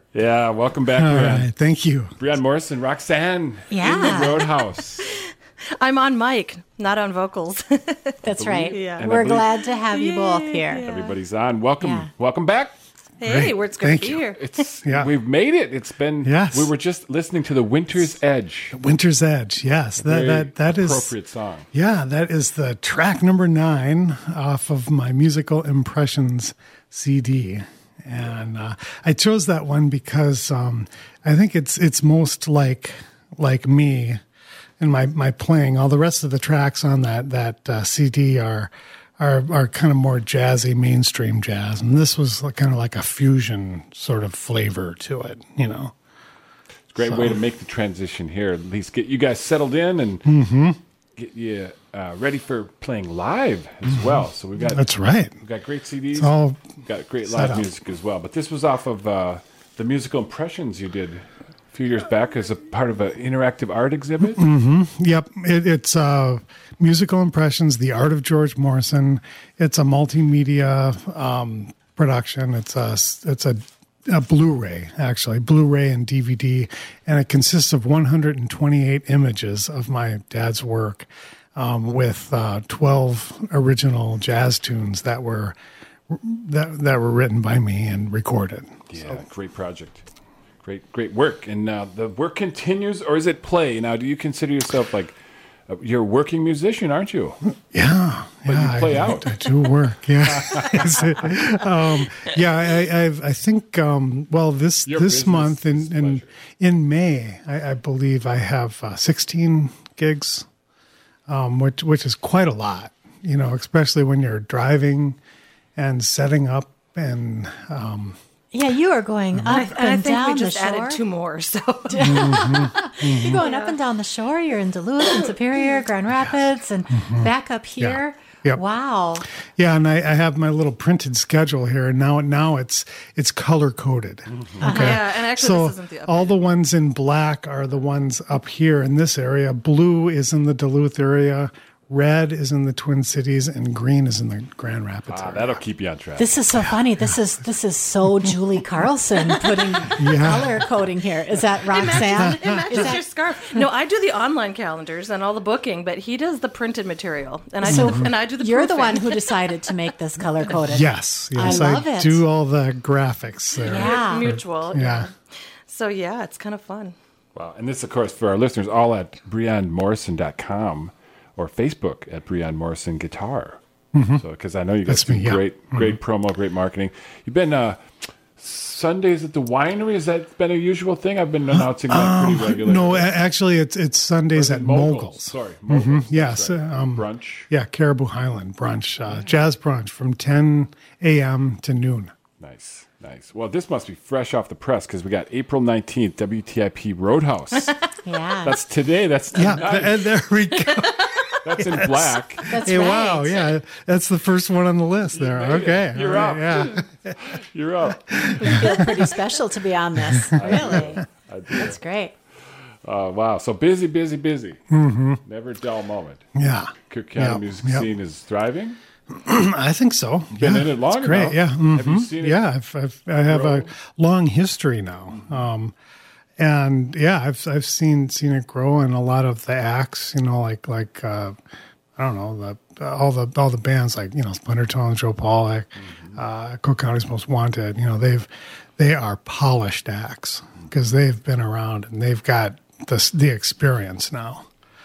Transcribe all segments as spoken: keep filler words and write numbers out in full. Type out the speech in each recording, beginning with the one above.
Yeah, welcome back, All Brianne. right, thank you. Brianne Morrison, Roxanne Yeah. in the Roadhouse. I'm on mic, not on vocals. That's right. Yeah. And I We're believe- glad to have you both here. Yeah. Everybody's on. Welcome, Yeah. welcome back. Hey, Great. we're it's good Thank to be you. here. It's Yeah. we've made it. It's been Yes. We were just listening to the Winter's Edge. Winter's Edge. Yes, that Very that that is appropriate song. Yeah, that is the track number nine off of my Musical Impressions C D. And uh, I chose that one because um, I think it's it's most like like me and my, my playing. All the rest of the tracks on that that uh, C D are are are kind of more jazzy, mainstream jazz, and this was kind of like a fusion sort of flavor to it. You know, It's a great way to make the transition here. At least get you guys settled in and Mm-hmm. get you uh, ready for playing live as well. So we've got that's right. we've got great C Ds. It's all We've got great set live up. music as well. But this was off of uh, the Musical Impressions you did a few years back as a part of an interactive art exhibit. Yep, it, it's uh, Musical Impressions, The Art of George Morrison. It's a multimedia um, production. It's a it's a, a Blu-ray, actually, Blu-ray and D V D, and it consists of one hundred twenty-eight images of my dad's work um, with uh, twelve original jazz tunes that were that that were written by me and recorded. Yeah, great project. Great, great work. And uh, the work continues, or is it play? Now, do you consider yourself like uh, you're a working musician, aren't you? Yeah, But yeah, you play I, out. I do work. Yeah, Is it- um, yeah. I, I've, I think. Um, well, this Your this business month in in, pleasure. in May, I, I believe I have uh, sixteen gigs, um, which which is quite a lot. You know, especially when you're driving and setting up and. Um, Yeah, you are going up I, and, and I think down we just the shore. added two more. So You're going up and down the shore. You're in Duluth and Superior, Grand Rapids, and back up here. Yep. Wow. Yeah, and I, I have my little printed schedule here, and now now it's it's color coded. Okay, Yeah, and actually so this isn't the all the ones in black are the ones up here in this area. Blue is in the Duluth area. Red is in the Twin Cities, and green is in the Grand Rapids Ah, area. that'll keep you on track. This is so funny. This is this is so Julie Carlson putting color coding here. Is that Roxanne? it matches Is that- your scarf. No, I do the online calendars and all the booking, but he does the printed material, and I So do the, and I do the. You're the proofing. one who decided to make this color coded. Yes, yes, I love it. do all the graphics there. Yeah. mutual. Yeah. So yeah, it's kind of fun. Wow. And this, of course, for our listeners, all at brianne morrison dot com or Facebook at Brianne Morrison Guitar. So, because I know you guys That's me, do yeah. great, great promo, great marketing. You've been uh, Sundays at the winery. Has that been a usual thing? I've been announcing that pretty regularly. No, a- actually, it's it's Sundays at Moguls. Sorry, Moguls. Yes, That's right. um, brunch. Yeah, Caribou Highland brunch, uh, jazz brunch from ten a.m. to noon. Nice, nice. Well, this must be fresh off the press because we got April nineteenth, W T I P Roadhouse. Yeah. That's today. That's Yeah, nice. th- and there we go. That's in black. That's Hey, right. wow, yeah, that's the first one on the list there. made it. Okay, You're all right, Yeah, You're up. We feel pretty special to be on this. Really. I do. That's great. Uh, wow. So busy, busy, busy. Mm-hmm. Never a dull moment. yeah. Cook County Yep, music yep. scene is thriving. I think so. Been yeah, in it long it's great. enough. Yeah, Have you mhm. seen it Yeah, I've, I've, I have grow? a long history now, um, and yeah, I've I've seen seen it grow, and a lot of the acts, you know, like like uh, I don't know the all the all the bands like you know Splinter Tone, Joe Pollock, Mm-hmm. uh, Cook County's Most Wanted. You know, they've they are polished acts because they've been around and they've got the the experience now.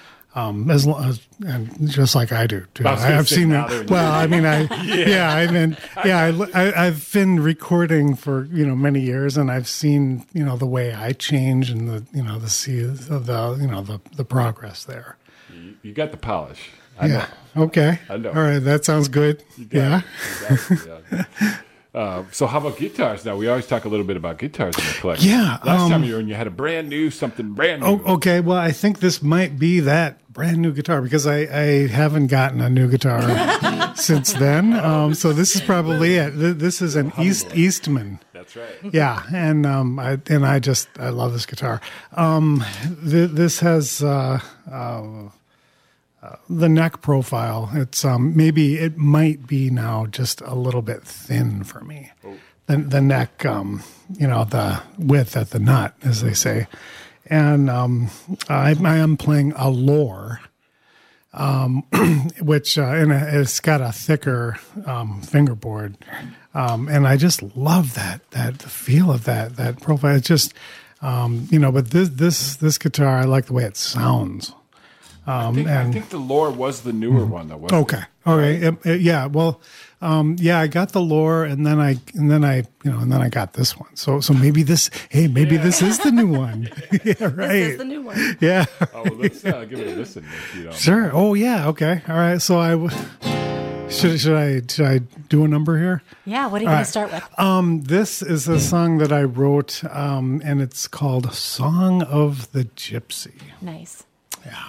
Um, as, long as and just like I do too. I was gonna I've say seen now it. they're in Well, I mean, I yeah, I mean, yeah, I, I, I've been recording for you know many years, and I've seen you know the way I change and the you know the see the you know the the progress there. You, you got the polish. I Yeah. know. Okay. I know. All right. That sounds good. You got Yeah. it. Exactly, yeah. Uh, so how about guitars now? We always talk a little bit about guitars in the collection. Yeah, Last um, time you were in, you had a brand new, something brand new. Oh, okay. Well, I think this might be that brand new guitar because I, I haven't gotten a new guitar since then. Um, so this is probably it. Th- This is an East Eastman. That's right. Yeah, and um, I and I just I love this guitar. Um, th- this has uh, uh, uh, the neck profile. It's um, maybe it might be now just a little bit thin for me. the, the neck, um, you know, the width at the nut, as they say. And um, I, I am playing a lore, um, which uh, and it's got a thicker um, fingerboard, um, and I just love that that the feel of that that profile. It's just um, you know, but this this this guitar, I like the way it sounds. Um, I, think, and, I think the Lore was the newer one, though. Wasn't okay, it? okay, it, it, yeah. Well, um, yeah, I got the Lore, and then I and then I you know and then I got this one. So so maybe this hey maybe Yeah. this is the new one. Yeah, right. This is the new one. Yeah. Oh, well, let's uh, give it a listen. If you don't. Sure. Oh yeah. Okay. All right. So I w- should should I should I do a number here? Yeah, what are you going to start with? Um, this is a song that I wrote, um, and it's called "Song of the Gypsy." Nice. Yeah.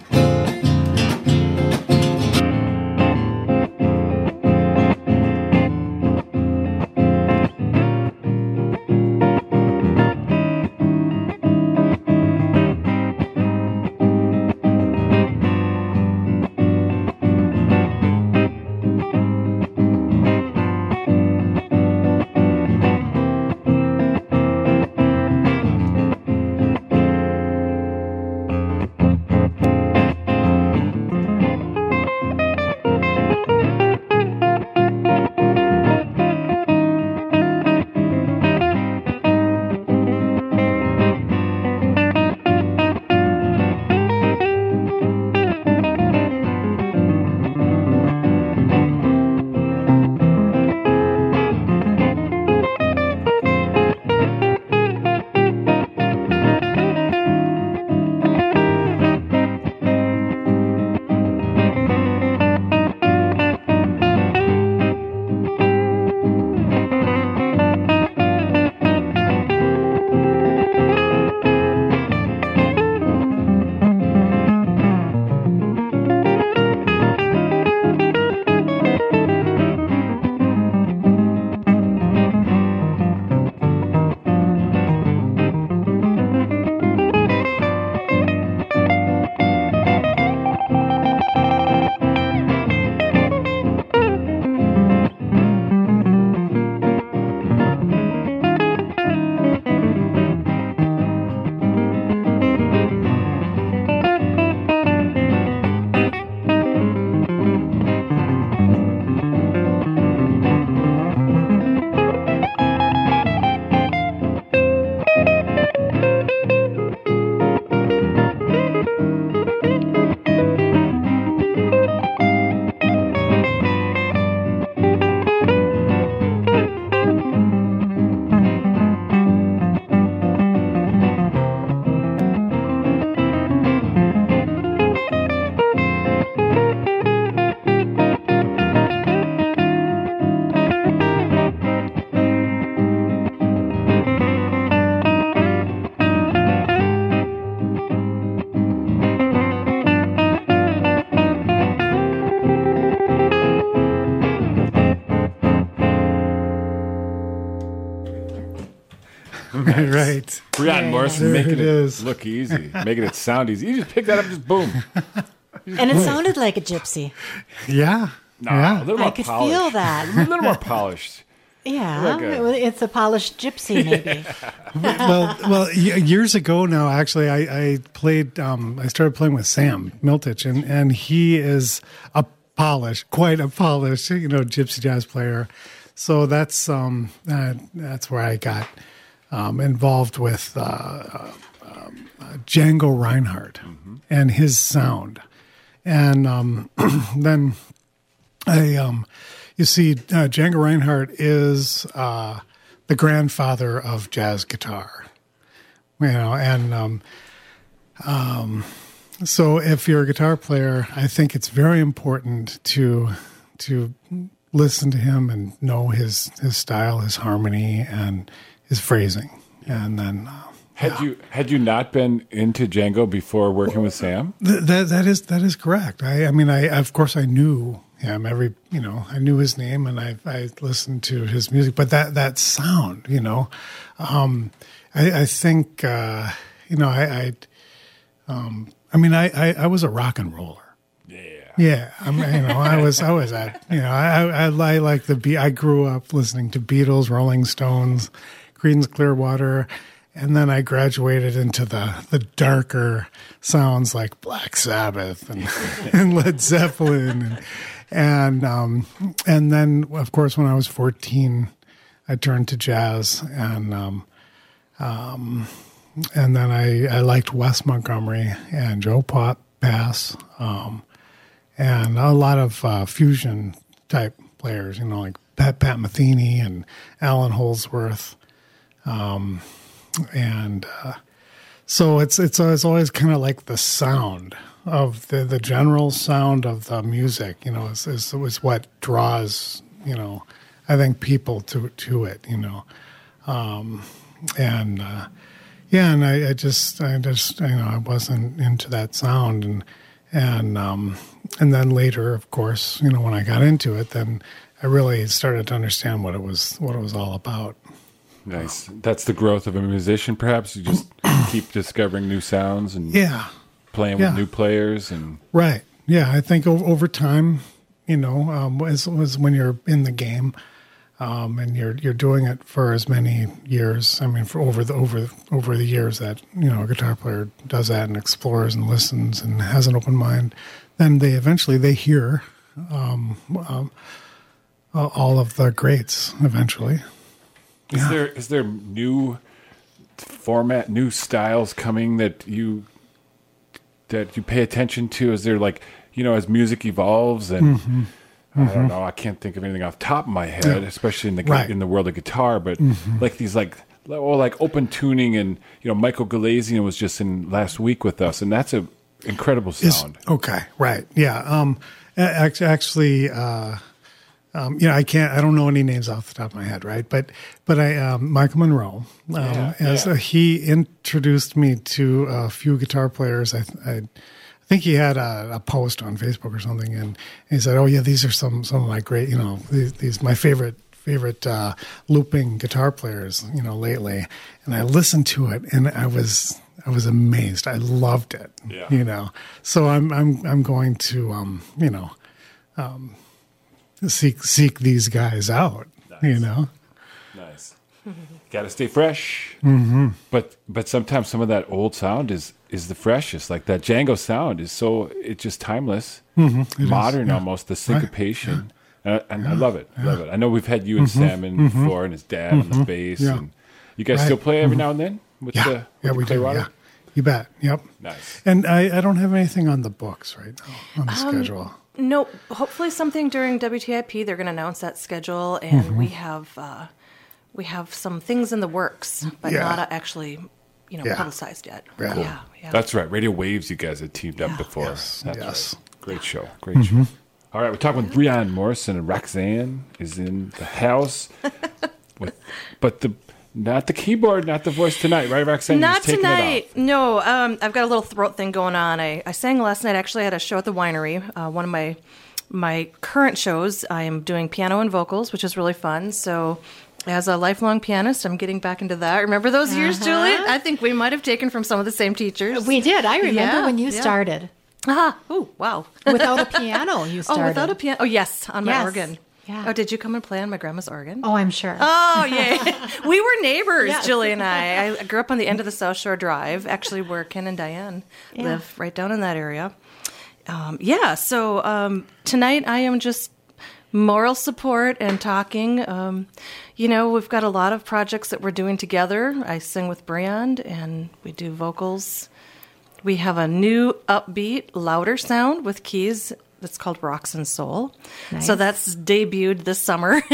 Right. Brian Morrison There making it it, is. look easy, making it sound easy. You just pick that up, just boom. And it sounded like a gypsy. Yeah. No, Yeah. a little more I could polished. feel that. A little more polished. Yeah, Like a- it was- it's a polished gypsy, maybe. well, well, y- years ago now, actually, I, I played. Um, I started playing with Sam Miltich, and and he is a polished, quite a polished, you know, gypsy jazz player. So that's um, uh, that's where I got um, involved with uh, uh, um, uh, Django Reinhardt and his sound, and um, then I. Um, You see, uh, Django Reinhardt is uh, the grandfather of jazz guitar, you know, and um, um, so if you're a guitar player, I think it's very important to to listen to him and know his his style, his harmony, and his phrasing, and then. Uh, Had you had you not been into Django before working with Sam? th- that that is that is correct. I, I mean, I of course I knew him. Every you know, I knew his name, and I I listened to his music. But that that sound, you know, um, I, I think uh, you know, I I, um, I mean, I, I I was a rock and roller. Yeah. Yeah, I mean, you know, I was, I was at, you know, I, I, I like the Be- I grew up listening to Beatles, Rolling Stones, Creedence Clearwater, and then I graduated into the the darker sounds like Black Sabbath and, and Led Zeppelin, and and um, and then of course when I was fourteen, I turned to jazz, and um, um, and then I I liked Wes Montgomery and Joe Pop Bass. Um, And a lot of uh, fusion type players, you know, like Pat, Pat Metheny and Alan Holdsworth, um, and uh, so it's it's it's always kind of like the sound of the the general sound of the music, you know, is is, is what draws, you know, I think people to to it, you know, um, and uh, yeah, and I, I just I just you know I wasn't into that sound, and and um, and then later, of course, you know, when I got into it, then I really started to understand what it was what it was all about. Nice. That's the growth of a musician, perhaps. You just keep discovering new sounds and Yeah, playing Yeah. with new players. And right. Yeah, I think over, over time, you know, um, was was when you're in the game, um, and you're you're doing it for as many years. I mean, for over the over over the years that you know a guitar player does that and explores and listens and has an open mind, then they eventually they hear um, um, all of the greats. Eventually, is Yeah. there is there new format, new styles coming that you that you pay attention to? Is there like, you know, as music evolves and Mm-hmm. I don't know, I can't think of anything off the top of my head, especially in the Right. in the world of guitar, but Mm-hmm. like these like or like open tuning, and you know, Michael Galazian was just in last week with us, and that's a incredible Is- sound. okay, right, yeah. Um, act- actually, uh, um, you know, I can't. I don't know any names off the top of my head, right? But but I um, Michael Monroe, um, Yeah, as yeah. uh, he introduced me to a few guitar players. I, I, I think he had a, a post on Facebook or something, and he said, "Oh yeah, these are some some of my great, you know, these, these my favorite." favorite uh, looping guitar players, you know, lately." And I listened to it, and I was I was amazed. I loved it. Yeah. You know, so I'm I'm I'm going to um, you know um, seek seek these guys out. You know, Nice. Got to stay fresh. Mm-hmm. But but sometimes some of that old sound is is the freshest. Like that Django sound is so it's just timeless, Mm-hmm. It modern is, yeah. almost. The syncopation. And, I, and I love it. Love it. I know we've had you and Sam in before, and his dad on the bass. Mm-hmm. Yeah. And you guys Right. still play every now and then with yeah, the with yeah, the we do. Clearwater? Yeah, you bet. Yep. Nice. And I, I don't have anything on the books right now on the Um, schedule. No, hopefully something during W T I P. They're going to announce that schedule, and Mm-hmm. we have uh, we have some things in the works, but Yeah. not uh, actually, you know, Yeah. publicized yet. Yeah. yeah, yeah. That's right. Radio Waves, you guys had teamed up Yeah. before. Yes, That's yes. right. Great show. Great show. All right, we're talking with Breon Morrison, and Roxanne is in the house. with, but the not the keyboard, not the voice tonight, right, Roxanne? You're Not just taking it tonight. off. No, um, I've got a little throat thing going on. I, I sang last night. Actually, I had a show at the winery. Uh, one of my my current shows, I am doing piano and vocals, which is really fun. So, as a lifelong pianist, I'm getting back into that. Remember those years, Uh-huh. Julie? I think we might have taken from some of the same teachers. We did. I remember Yeah, when you yeah. started Ah, oh, wow. without a piano. You Oh, started without a piano. Oh, yes, on my Yes. organ. Yeah. Oh, did you come and play on my grandma's organ? Oh, I'm sure. Oh, yay. We were neighbors, Yes. Julie and I. I grew up on the end of the South Shore Drive, actually where Ken and Diane Yeah. live, right down in that area. Um, yeah, so um, tonight I am just moral support and talking. Um, you know, we've got a lot of projects that we're doing together. I sing with Breon, and we do vocals. We have a new upbeat, louder sound with keys that's called Rocks and Soul. Nice. So that's debuted this summer.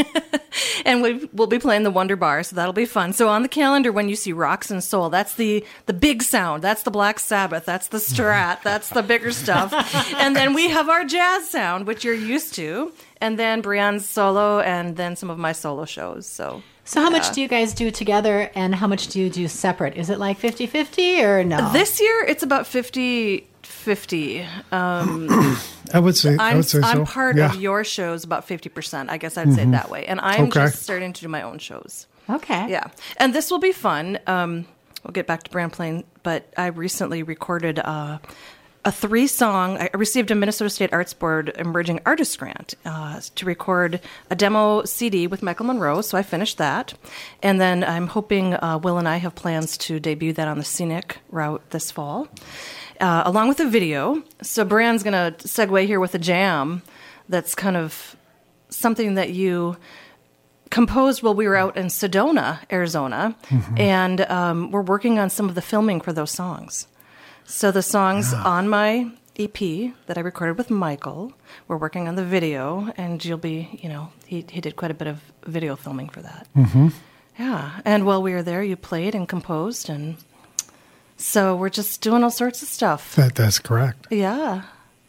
And we we'll be playing the Wonder Bar, so that'll be fun. So on the calendar, when you see Rocks and Soul, that's the the big sound. That's the Black Sabbath. That's the Strat. That's the bigger stuff. And then we have our jazz sound, which you're used to. And then Breon's solo, and then some of my solo shows. So So how much do you guys do together, and how much do you do separate? Is it like fifty-fifty or no? this year, it's about fifty fifty. Um, I would say. I I'm, would say I'm so. part yeah. of your shows about fifty percent. I guess I'd say it that way. And I'm Okay. just starting to do my own shows. Okay. Yeah. And this will be fun. Um, we'll get back to brand playing, but I recently recorded uh, a three-song. I received a Minnesota State Arts Board Emerging Artist Grant uh, to record a demo C D with Michael Monroe, so I finished that. And then I'm hoping uh, Will and I have plans to debut that on the Scenic route this fall, uh, along with a video. So Brianne's going to segue here with a jam that's kind of something that you composed while we were out in Sedona, Arizona, mm-hmm. and um, we're working on some of the filming for those songs. So the songs yeah. on my E P that I recorded with Michael, we're working on the video, and you'll be, you know, he, he did quite a bit of video filming for that. Mm-hmm. Yeah, and while we were there, you played and composed, and so we're just doing all sorts of stuff. That That's correct. Yeah.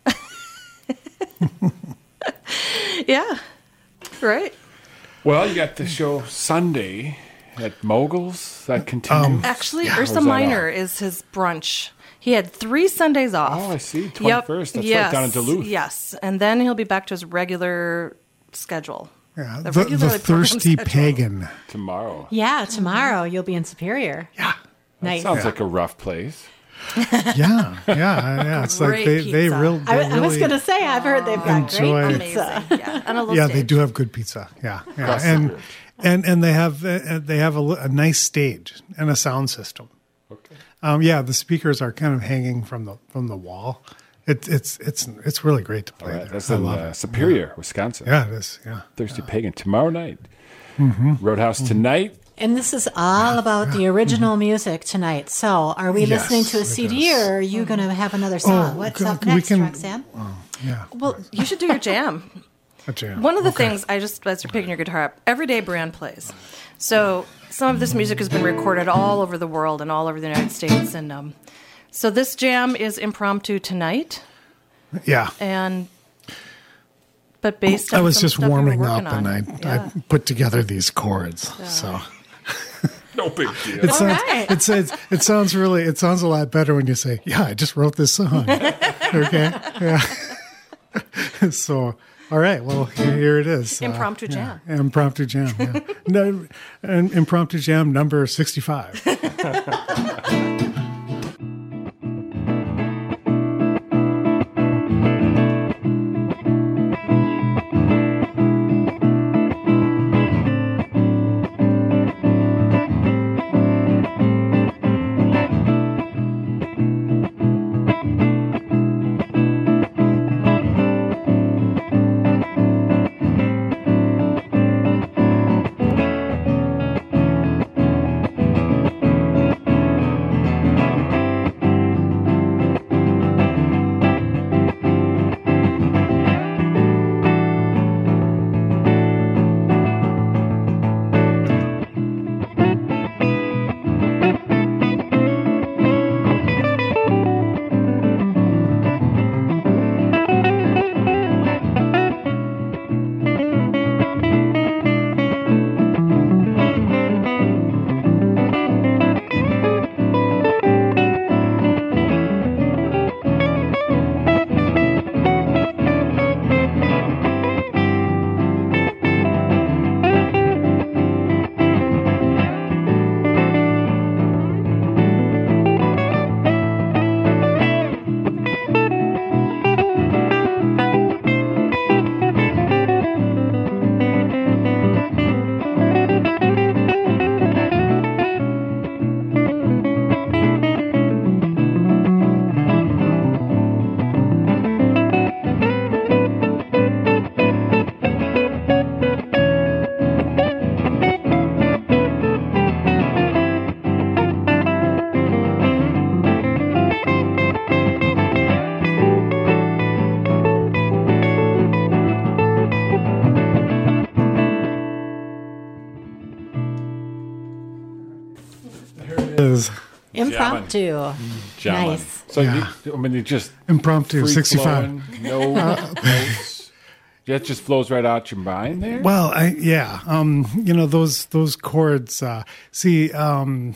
Yeah, right. Well, you got the show Sunday at Moguls that continues. Um, Actually, yeah. Ursa Minor is his brunch. He had three Sundays off. Oh, I see. twenty-first. Yep. That's yes. right down in Duluth. Yes, and then he'll be back to his regular schedule. Yeah, the, the, the Thirsty schedule. Pagan. Tomorrow. Yeah, tomorrow you'll be in Superior. Yeah. That nice. sounds yeah. like a rough place. yeah, yeah, yeah. It's Great like they, pizza. they, real, they I, really I was going to say, I've heard they've got enjoy. great Amazing. pizza. Yeah, on a little yeah, stage. they do have good pizza. Yeah, yeah. Across and the bridge. and and they have uh, they have a, a nice stage and a sound system. Okay. Um, yeah, the speakers are kind of hanging from the from the wall. It, it's it's it's really great to play All right, there. that's I in love uh, it. Superior, Yeah. Wisconsin. Yeah, it is. Yeah, Thirsty Pagan tomorrow night. mm-hmm. Roadhouse mm-hmm. tonight. And this is all about the original music tonight. So, are we Yes, listening to a it C D, is. or are you going to have another song? Oh, What's c- up we next, can- Roxanne? Oh, yeah. Well, you should do your jam. A jam. One of the Okay. things I just, as you're picking your guitar up, every day Brian plays. So some of this music has been recorded all over the world and all over the United States. And um, so this jam is impromptu tonight. Yeah. And but based on I was some just stuff we were warming up working on. and I, Yeah. I put together these chords. So No big deal. it sounds right. it says it sounds really it sounds a lot better when you say, "Yeah, I just wrote this song." Okay, yeah. So, all right. Well, here, here it is. Impromptu Uh, jam. yeah, impromptu jam. Yeah. No, an impromptu jam number sixty-five. Is Impromptu. Jamming. Nice. So, Yeah. you, I mean, you just impromptu free sixty-five. flowing, no notes. It just flows right out your mind there. Well, I, yeah, um, you know those those chords. Uh, see, um,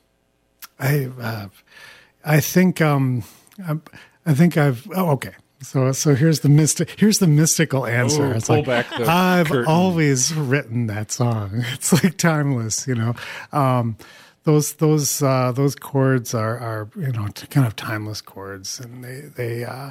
I uh, I think um, I, I think I've. Oh, okay. So so here's the mystic. Here's the mystical answer. Ooh, it's pull like back the I've curtain. always written that song. It's like timeless, you know. Um, those those uh, those chords are are you know kind of timeless chords, and they they uh,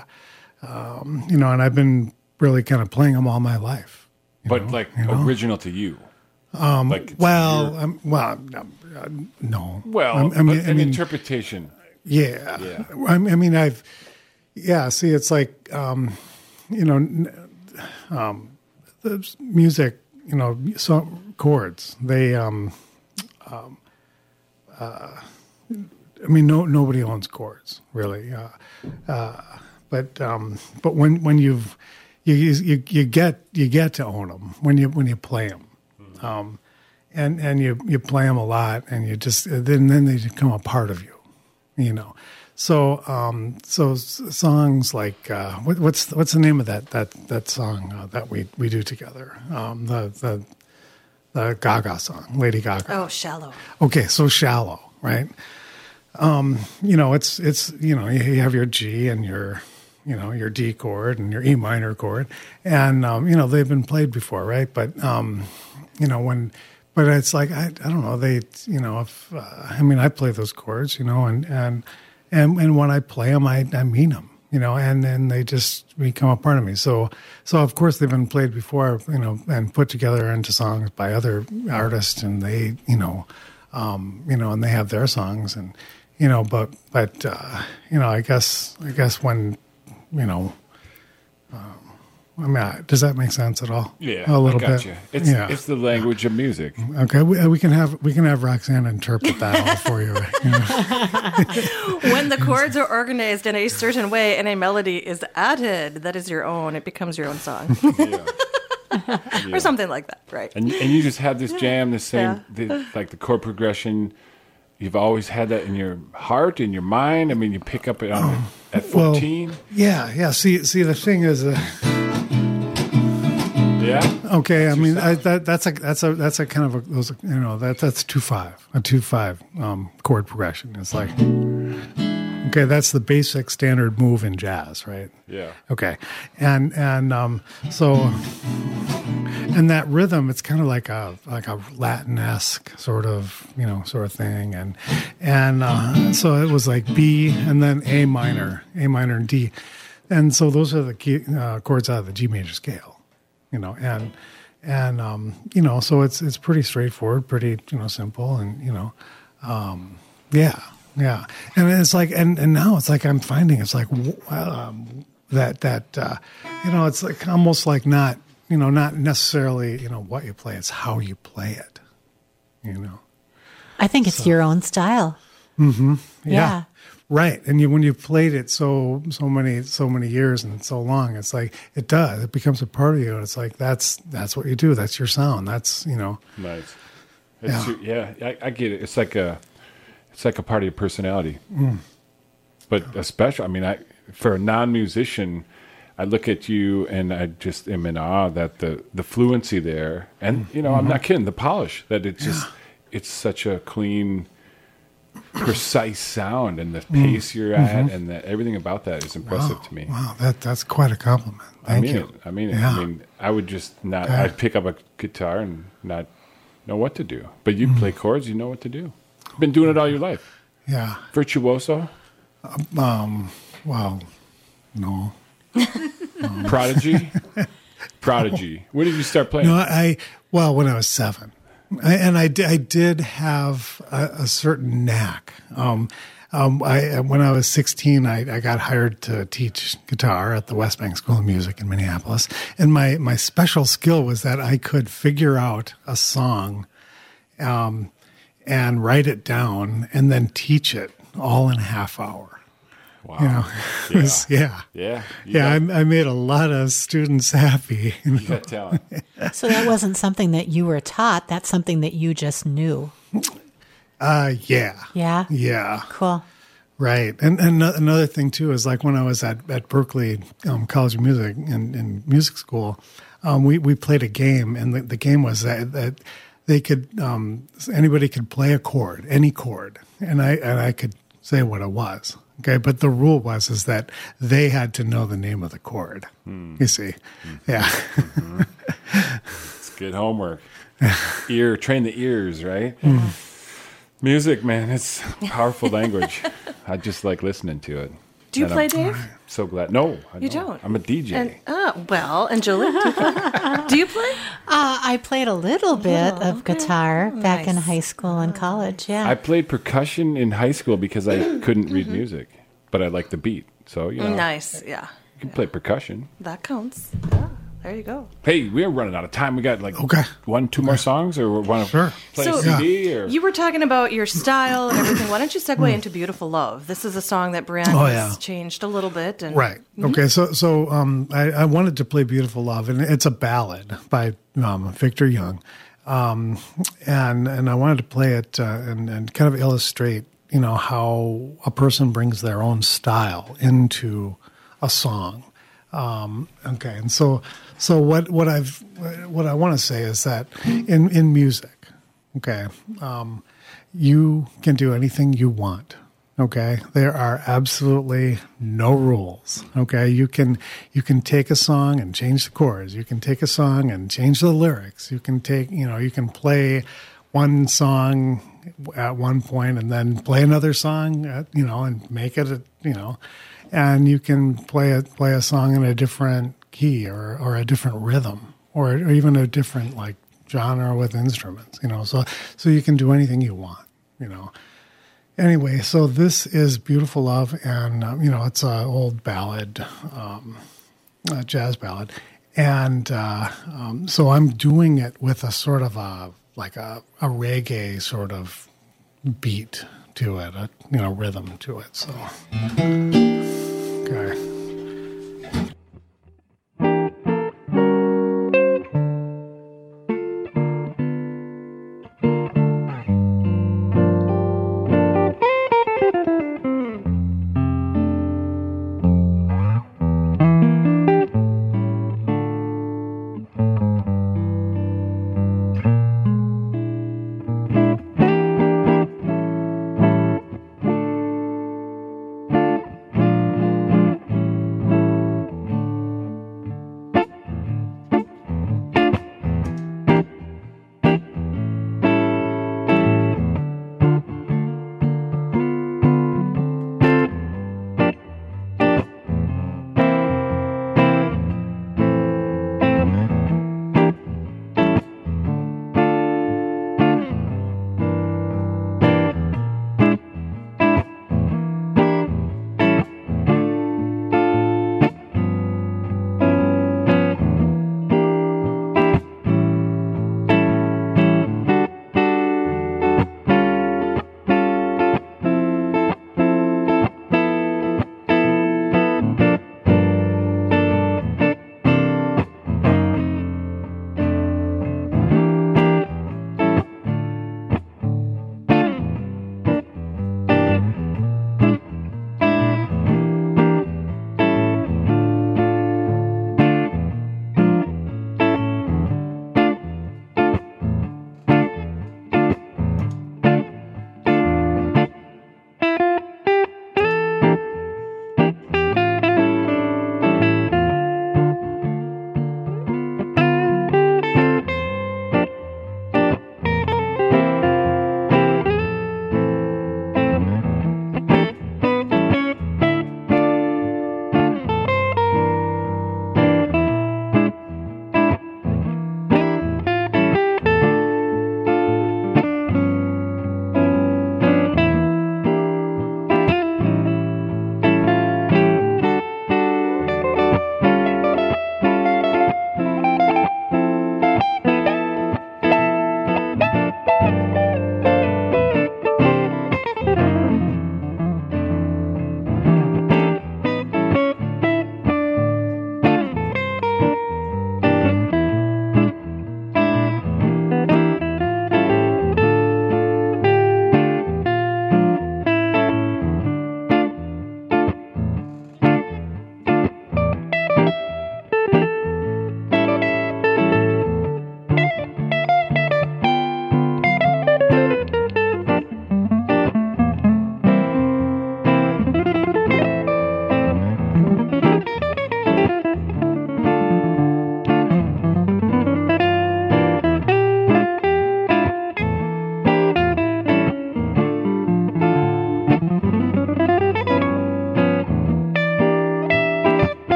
um, you know, and I've been really kind of playing them all my life. But know, like you know? original to you. Um, like it's Well, your- um, well, no, uh, no. well, I, I mean, but I an mean, interpretation. yeah. Yeah. I, I mean, I've, yeah. See, it's like, um, you know, n- um, the music, you know, so chords. They, um, um, uh, I mean, no, nobody owns chords really. Uh, uh, but, um, but when when you've you, you you get you get to own them when you when you play them. Um, and and you, you play them a lot, and you just then then they become a part of you, you know. So um, so s- songs like uh, what, what's what's the name of that that that song uh, that we, we do together? Um, the the the Gaga song, Lady Gaga. Oh, Shallow. Okay, so Shallow, right? Um, you know, it's it's you know you, you have your G and your you know your D chord and your E minor chord, and um, you know they've been played before, right? But um, you know when, but it's like I I don't know they you know if uh, I mean I play those chords, you know, and and and and when I play them, I I mean them, you know, and then they just become a part of me. So so of course they've been played before, you know, and put together into songs by other artists, and they you know, um, you know, and they have their songs, and you know, but but uh, you know, I guess I guess when you know. Um, I mean, uh, does that make sense at all? Yeah, a little I got bit. you. It's yeah. it's the language of music. Okay, we, we can have we can have Roxanne interpret that all for you. you know? When the chords are organized in a certain way and a melody is added, that is your own. It becomes your own song, Yeah. or something like that, right? And and you just have this jam, the same, Yeah. the, like the chord progression. You've always had that in your heart, in your mind. I mean, you pick up it on at Well, fourteen. yeah, yeah. See, see, the thing is, uh, Yeah. okay. I your mean, sound. I, that that's a that's a that's a kind of a those, you know that that's two five a two five um, chord progression. It's like okay, that's the basic standard move in jazz, right? Yeah. Okay, and and um, so and that rhythm, it's kind of like a like a Latin-esque sort of you know sort of thing, and and uh, so it was like B and then A minor, A minor and D, and so those are the key, uh, chords out of the G major scale, you know, and and um, you know, so it's it's pretty straightforward, pretty you know simple, and you know, um, yeah. Yeah, and it's like, and, and now it's like I'm finding it's like um, that that uh, you know it's like almost like not you know not necessarily you know what you play, it's how you play it, you know. I think it's your own style. Yeah, Yeah. right. And you when you've played it so so many so many years and so long, it's like it does. It becomes a part of you. And it's like that's that's what you do. That's your sound. That's you know. Nice. It's Yeah. your- yeah, I, I get it. It's like a, it's like a part of your personality. Mm. But especially, I mean, I for a non-musician, I look at you and I just am in awe that the the fluency there, and you know, I'm not kidding. The polish that it's just, it's such a clean, precise sound, and the pace you're at, and the, everything about that is impressive to me. Wow, that that's quite a compliment. I Thank mean you. it. I mean it. Yeah. I mean, I would just not. Okay. I'd pick up a guitar and not know what to do. But you play chords, you know what to do. Been doing it all your life. Yeah. Virtuoso, Um. Well, no. prodigy, prodigy. When did you start playing? No, I well when I was seven, I, and I did, I did have a, a certain knack. Um, um, I when I was sixteen, I, I got hired to teach guitar at the West Bank School of Music in Minneapolis, and my my special skill was that I could figure out a song, um, and write it down, and then teach it all in a half hour. Wow. You know, it was- yeah. Yeah. You Yeah, got, I, I made a lot of students happy. you know. you got talent. So that wasn't something that you were taught. That's something that you just knew. Uh, yeah, Yeah. yeah, Cool. right. And, and ano- another thing too is like when I was at, at Berkeley um, College of Music and in music school, um, we we played a game, and the, the game was that, that they could um, anybody could play a chord, any chord, and I and I could say what it was. Okay, but the rule was is that they had to know the name of the chord. You see, yeah. It's good homework. Ear, train the ears, right? Music, man, it's powerful language. I just like listening to it. Do you And play, I'm Dave? So glad. No, I You don't? I'm a D J. And, oh, well, and Julie, do you play? Do you play? Uh, I played a little bit of okay. guitar back in Nice. high school and college. Yeah. I played percussion in high school because I couldn't read music, but I liked the beat. So, you know, Nice, yeah. you can play percussion. That counts. Yeah, there you go. Hey, we're running out of time. We got like Okay. one, two more songs, or want to Sure. play So- a C D? Or You were talking about your style and everything. Why don't you segue into "Beautiful Love"? This is a song that Brian Oh, has yeah. changed a little bit. And Right. Okay. So, so um, I, I wanted to play "Beautiful Love," and it's a ballad by um, Victor Young, um, and and I wanted to play it uh, and and kind of illustrate, you know, how a person brings their own style into a song. Um, okay. And so, so what what I've what I want to say is that in in music, okay, um, you can do anything you want. Okay, there are absolutely no rules. Okay, you can you can take a song and change the chords. You can take a song and change the lyrics. You can take you know you can play one song at one point and then play another song at, you know and make it a, you know, and you can play a play a song in a different key or or a different rhythm or, or even a different like genre with instruments. You know, so so you can do anything you want. You know. Anyway, so this is "Beautiful Love," and um, you know it's an old ballad, um, a jazz ballad, and uh, um, so I'm doing it with a sort of a like a, a reggae sort of beat to it, a you know rhythm to it. So, okay.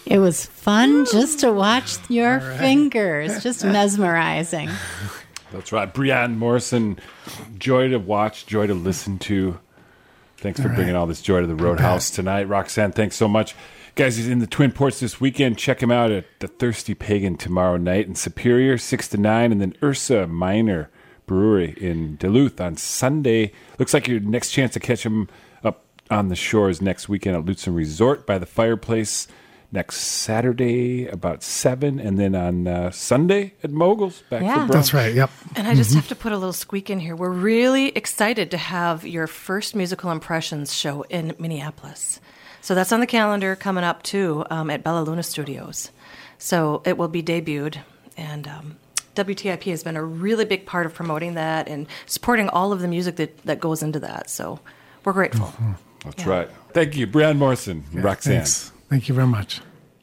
It was fun just to watch your right. fingers, just mesmerizing. That's right. Brianne Morrison, joy to watch, joy to listen to. Thanks for all bringing right. all this joy to the Roadhouse tonight. Roxanne, thanks so much. Guys, he's in the Twin Ports this weekend. Check him out at the Thirsty Pagan tomorrow night in Superior, six to nine, and then Ursa Minor Brewery in Duluth on Sunday. Looks like your next chance to catch him up on the shores next weekend at Lutsen Resort by the fireplace. Next Saturday about seven, and then on uh, Sunday at Moguls back yeah. for brunch. That's right, yep. And I just mm-hmm. have to put a little squeak in here. We're really excited to have your first Musical Impressions show in Minneapolis. So that's on the calendar coming up, too, um, at Bella Luna Studios. So it will be debuted, and um, W T I P has been a really big part of promoting that and supporting all of the music that, that goes into that. So we're grateful. Mm-hmm. That's yeah. right. Thank you, Brianne Morrison, yeah, Roxanne. Thanks. Thank you very much.